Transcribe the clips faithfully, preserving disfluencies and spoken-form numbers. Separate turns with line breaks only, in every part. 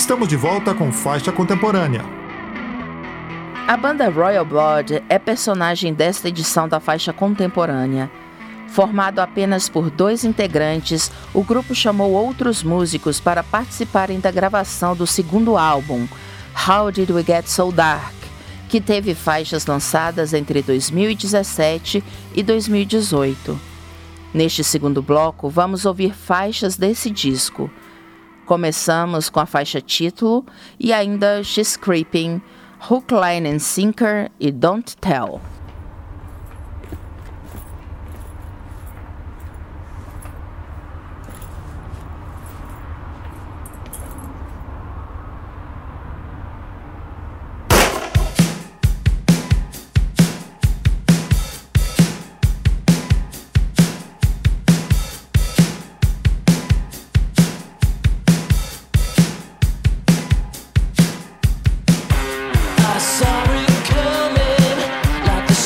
Estamos de volta com Faixa Contemporânea.
A banda Royal Blood é personagem desta edição da Faixa Contemporânea. Formado apenas por dois integrantes, o grupo chamou outros músicos para participarem da gravação do segundo álbum, How Did We Get So Dark?, que teve faixas lançadas entre dois mil e dezessete e dois mil e dezoito. Neste segundo bloco, vamos ouvir faixas desse disco. Começamos com a faixa título e ainda She's Creeping, Hook, Line and Sinker e Don't Tell.
Saw it coming like the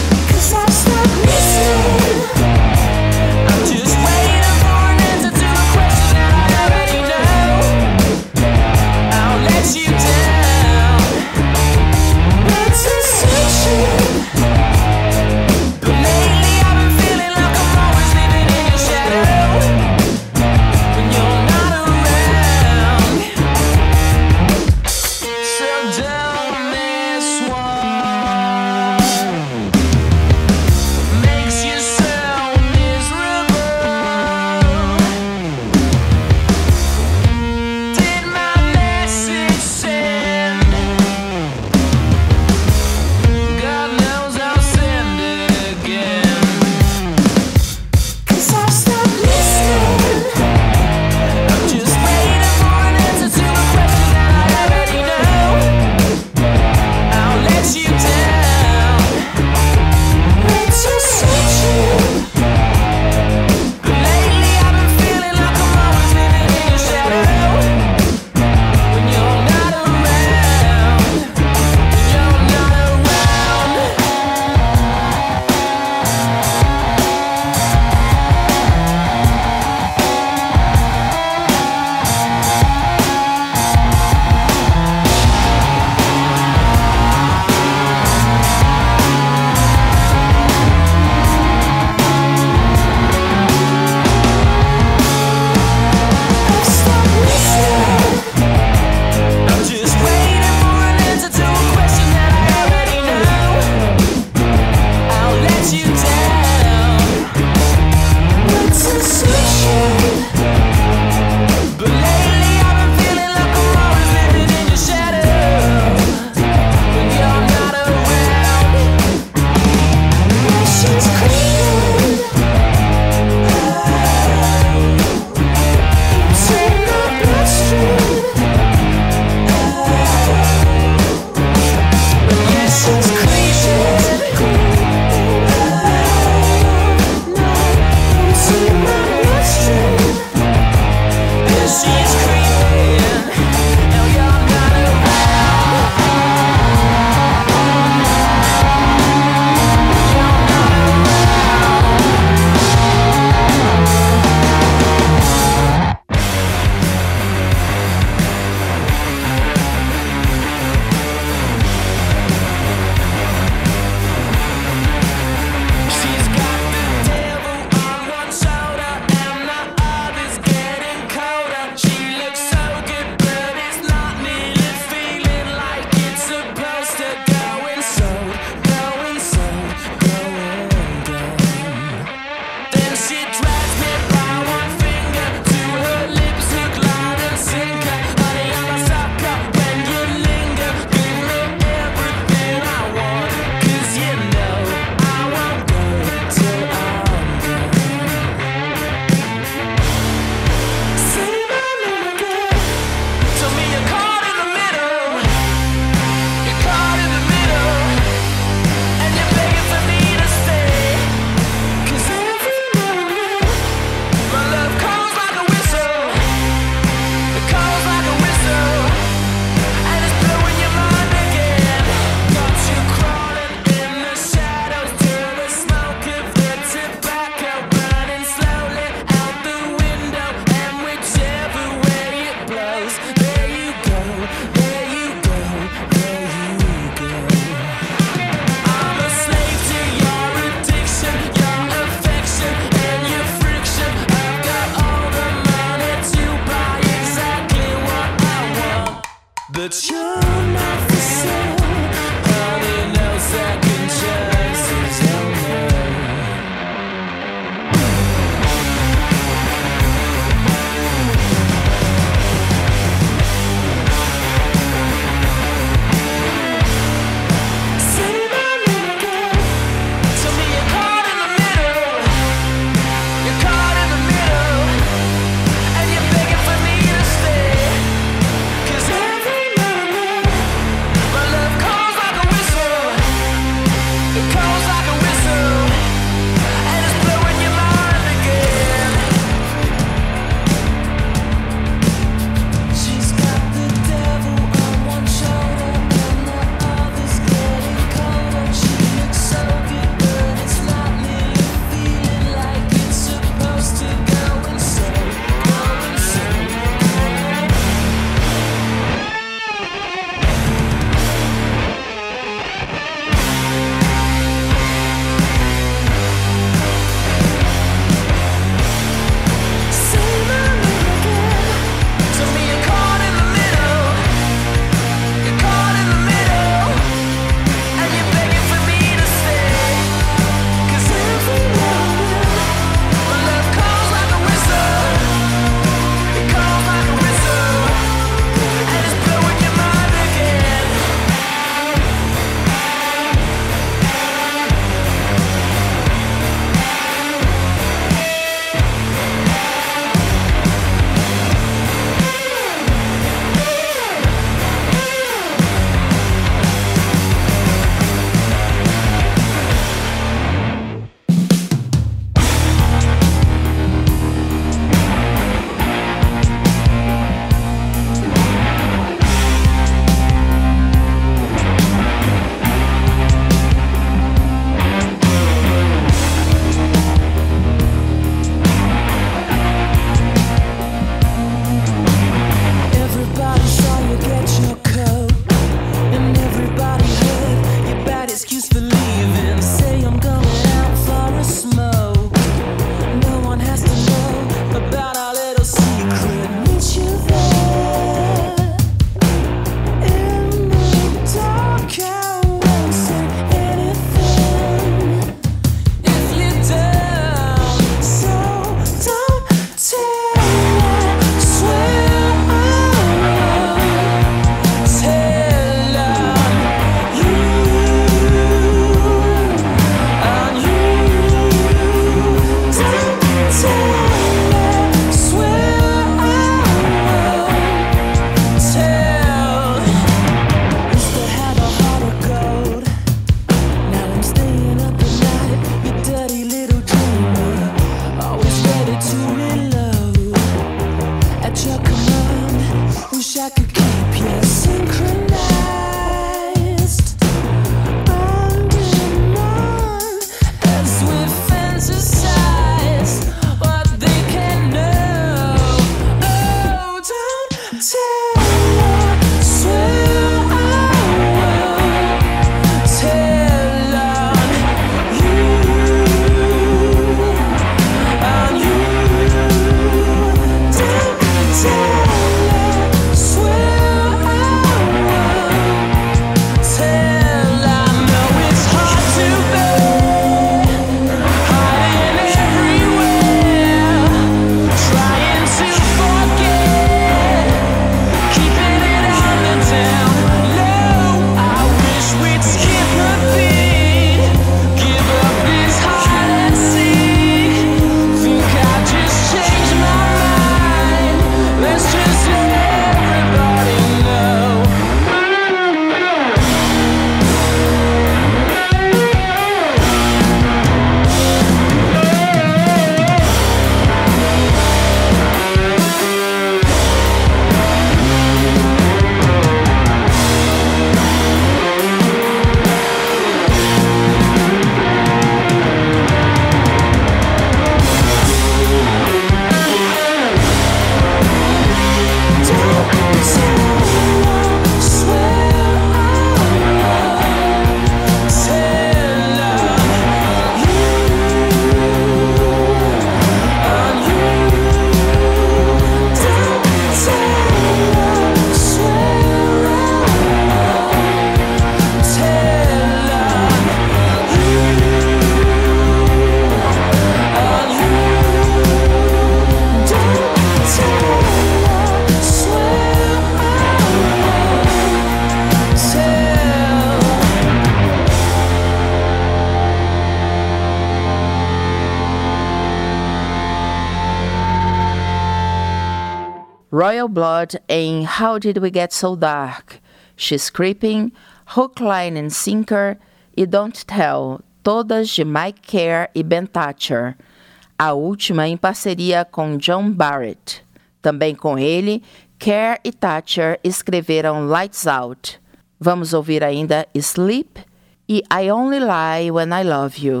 Royal Blood em How Did We Get So Dark, She's Creeping, Hook, Line and Sinker e Don't Tell, todas de Mike Kerr e Ben Thatcher, a última em parceria com John Barrett. Também com ele, Kerr e Thatcher escreveram Lights Out. Vamos ouvir ainda Sleep e I Only Lie When I Love You.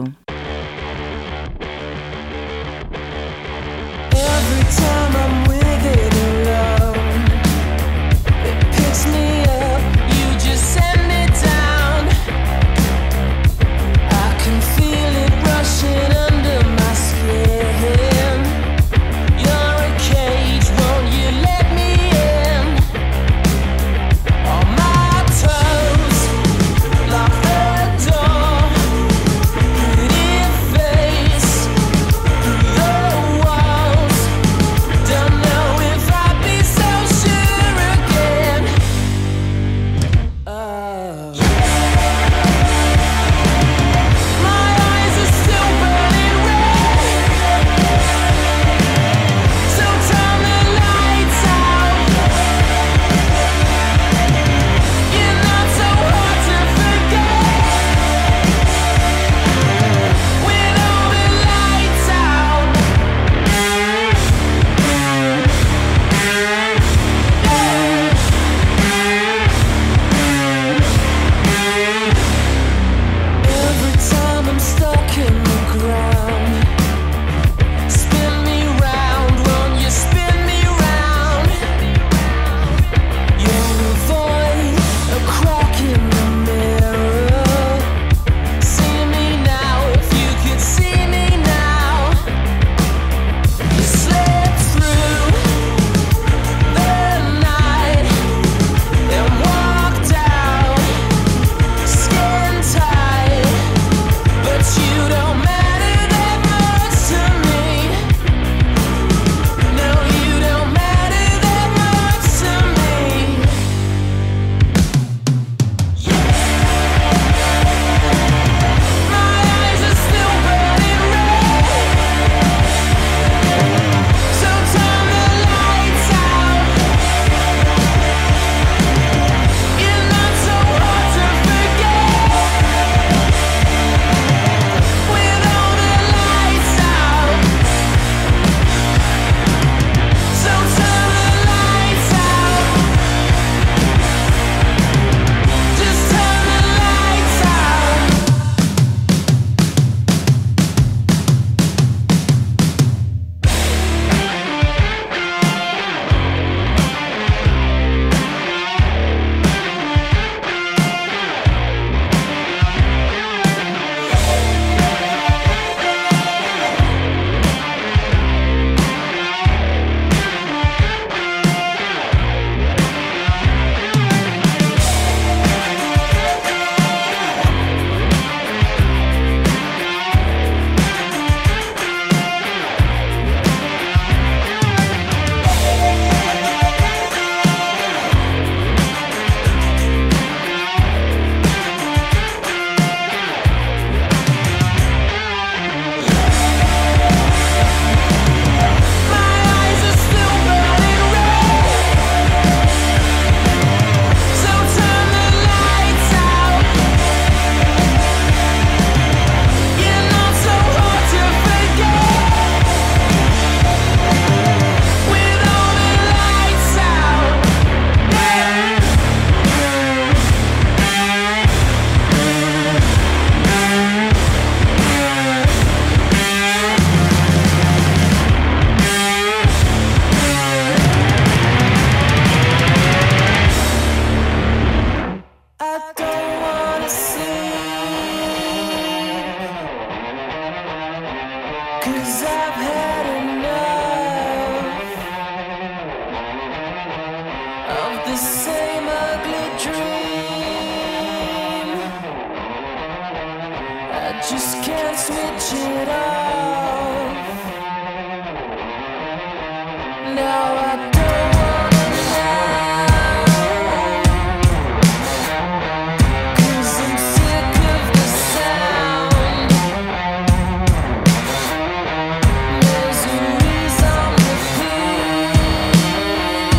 Every time I'm with it alone, it picks me up, you just send me down. I can feel it rushing under my skin. You're a cage, won't you let me in? On my toes, lock the door, pretty face through the walls. Don't know if I'd be so sure again. Oh. My eyes are still burning red, so turn the lights out. You're not so hard to forget with all the lights out. Every time I'm stuck in the ground, spin me round, won't you spin me round? You're a void, a crack in the mirror. See me now, if you could see me now. You slipped through the night and walked out, skin tight, but you don't matter that much to me. No, you don't matter that much to me. My eyes are still burning red, so turn the lights out. You're not so hard to forget with all the lights out. So turn the lights out. Just turn the lights out. My eyes are still burning red, so turn the lights out. You're not so hard to forget with all the lights out. I don't wanna see, 'cause I've had enough of the same ugly dream. I just can't switch it off. Now I don't wanna know, 'cause I'm sick of the sound. There's a reason to feel.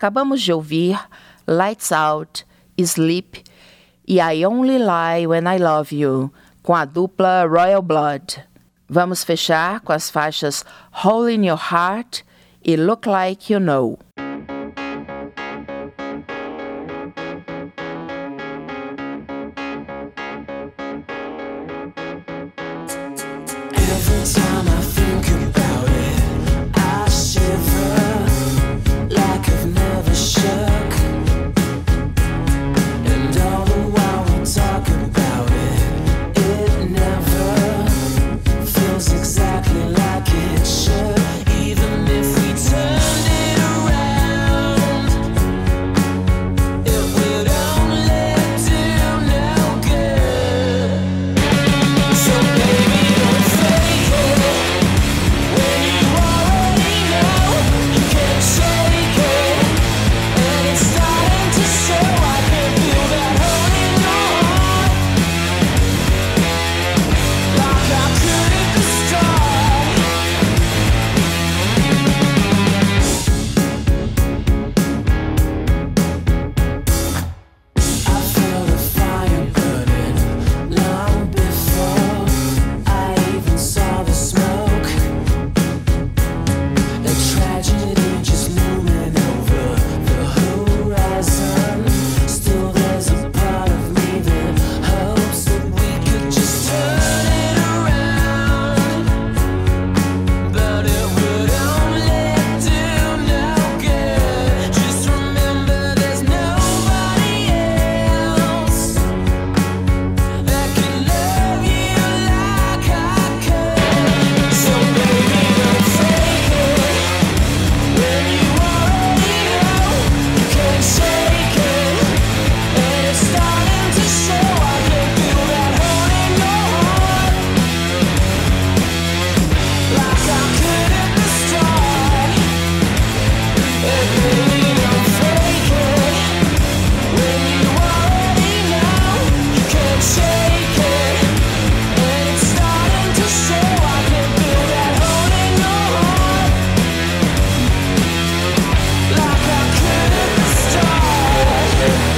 Acabamos de ouvir Lights Out, Sleep e I Only Lie When I Love You, com a dupla Royal Blood. Vamos fechar com as faixas Hole in Your Heart e Look Like You Know.
Every time I think about it, I shiver like I've never shook. And all the while we talk about it, it never feels exactly like it should. Even if we turned it around, it would only do no good. So baby, don't fake it when you already know you can't shake it. And it's starting to show. I can feel that hole in your heart, like I could at the start. I felt a fire burning long before I even saw the smoke. A tragedy just looming over the horizon. Still there's a part of me that hopes that we could just turn it around, but it would only do no good. Just remember there's nobody else that can love you like I could. So baby, don't fake it when you already know you can't shake it. And it's starting to show. I can feel that hole in your heart, like I could at the start. And baby, don't fake it when you already know you can't shake it. And it's starting to show. I can feel that hole in your heart, like I could at the start.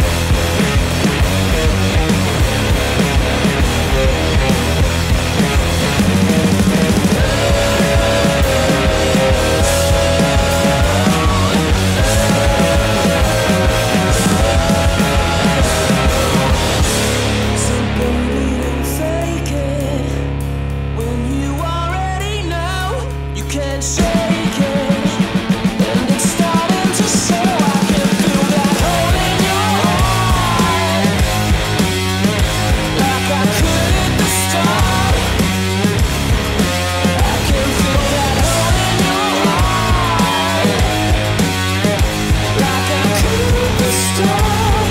So baby, don't fake it when you already know you can't shake it. And it's starting to show. I can feel that hole in your heart, like I could at the start. I can feel that hole in your heart, like I could at the start.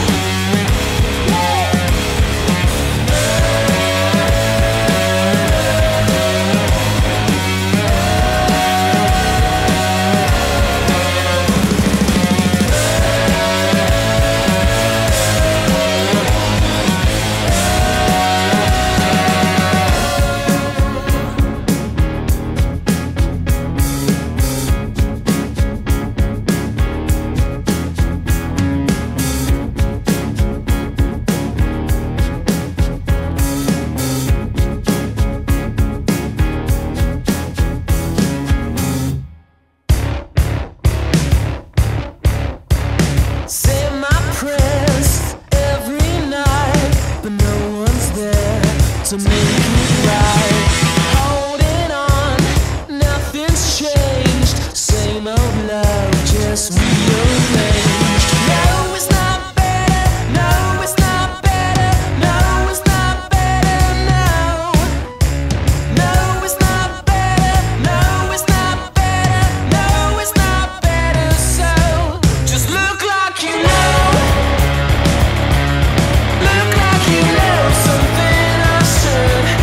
Say my prayers every night, but no one's there to make it right. Holding on, nothing's changed. Same old love, just rearranged. No, it's not better. No, it's not better. No, it's not better. No, no, it's not better. No, it's not better. No, it's not better. So just look like you know. Look like you know something I should.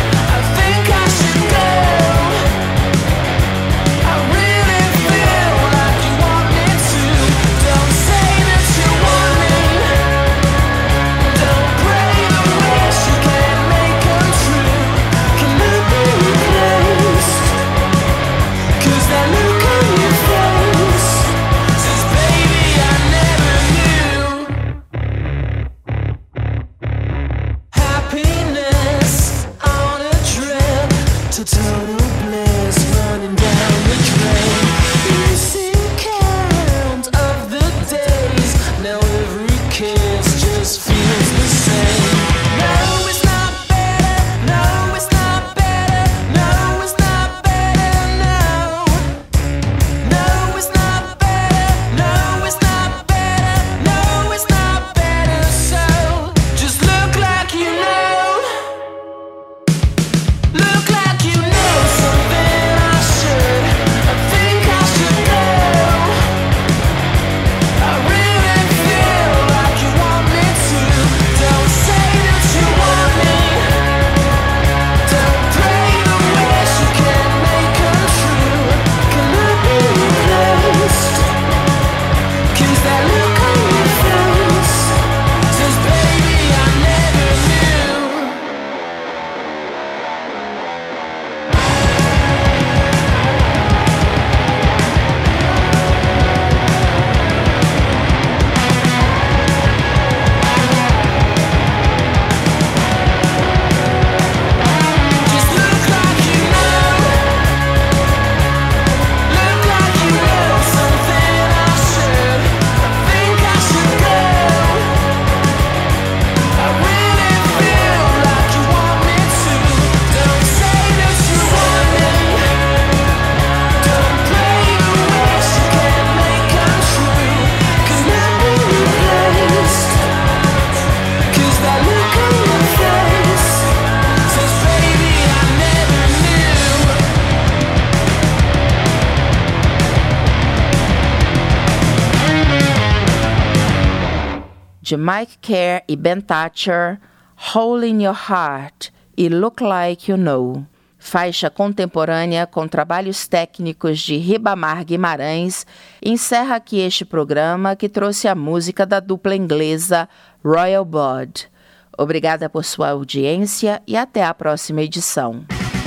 de Mike Kerr e Ben Thatcher, Hole in Your Heart e Look Like You Know. Faixa contemporânea com trabalhos técnicos de Ribamar Guimarães, encerra aqui este programa que trouxe a música da dupla inglesa Royal Blood. Obrigada por sua audiência e até a próxima edição.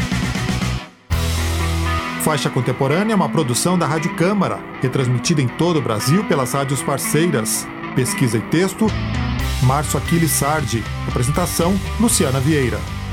Faixa Contemporânea é uma produção da Rádio Câmara, retransmitida em todo o Brasil pelas rádios parceiras. Pesquisa e texto, Márcio Aquiles Sardi. Apresentação, Luciana Vieira.